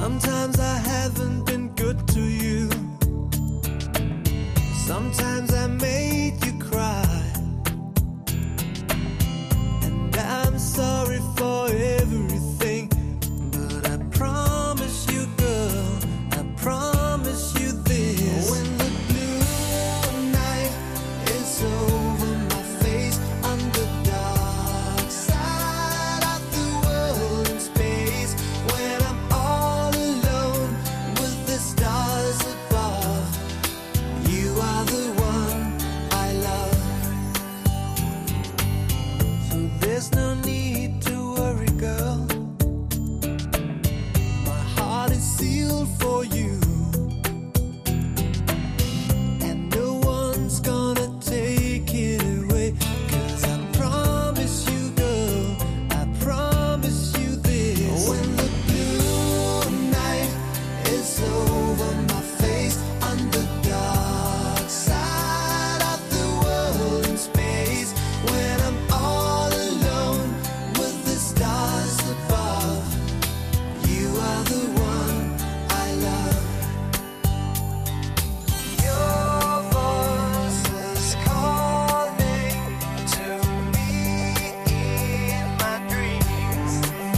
Sometimes I haven't been good to you. Sometimes I made you cry. And I'm sorry for everything. But I promise you, girl, I promise you this. When the blue night is over my face, on the dark side of the world in space, when I'm all alone with the stars above, you are the one I love. So there's no need to worry, girl. My heart is sealed for you, and no one's gonna take it away. 'Cause I promise you, girl, I promise you this. When the blue night is over my face, on the dark side of the world in space, when I'm all alone with the stars above, you are the one I love. Your voice is calling to me in my dreams.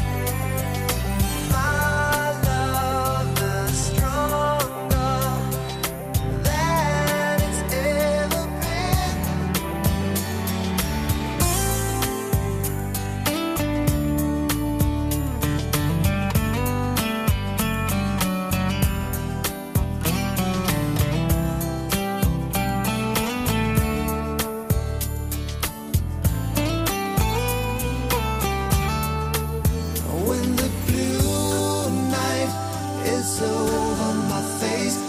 My love is stronger than it's ever been. When the blue night is over my face,